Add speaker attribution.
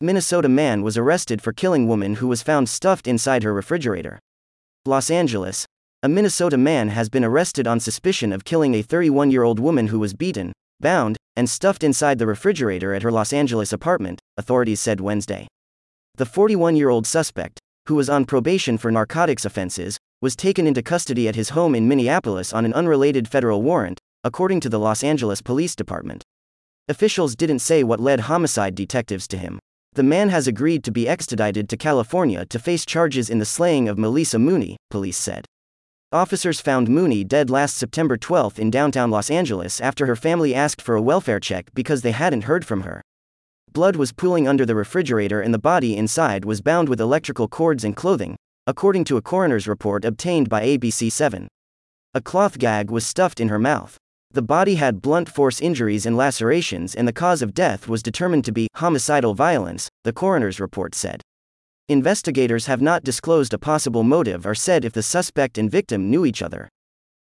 Speaker 1: Minnesota man was arrested for killing woman who was found stuffed inside her refrigerator. Los Angeles. A Minnesota man has been arrested on suspicion of killing a 31-year-old woman who was beaten, bound, and stuffed inside the refrigerator at her Los Angeles apartment, authorities said Wednesday. The 41-year-old suspect, who was on probation for narcotics offenses, was taken into custody at his home in Minneapolis on an unrelated federal warrant, according to the Los Angeles Police Department. Officials didn't say what led homicide detectives to him. The man has agreed to be extradited to California to face charges in the slaying of Melissa Mooney, police said. Officers found Mooney dead last September 12 in downtown Los Angeles after her family asked for a welfare check because they hadn't heard from her. Blood was pooling under the refrigerator and the body inside was bound with electrical cords and clothing, according to a coroner's report obtained by ABC7. A cloth gag was stuffed in her mouth. The body had blunt force injuries and lacerations, and the cause of death was determined to be homicidal violence, the coroner's report said. Investigators have not disclosed a possible motive or said if the suspect and victim knew each other.